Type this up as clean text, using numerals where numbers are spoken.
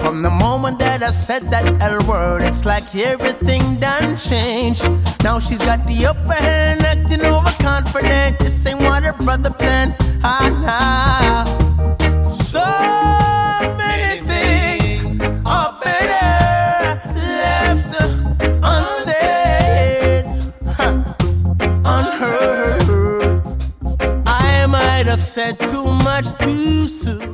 From the moment that I said that L word, it's like everything done changed. Now she's got the upper hand, acting overconfident. This ain't what her brother planned. Nah. So many things are better left unsaid, unheard. I might have said too much too soon.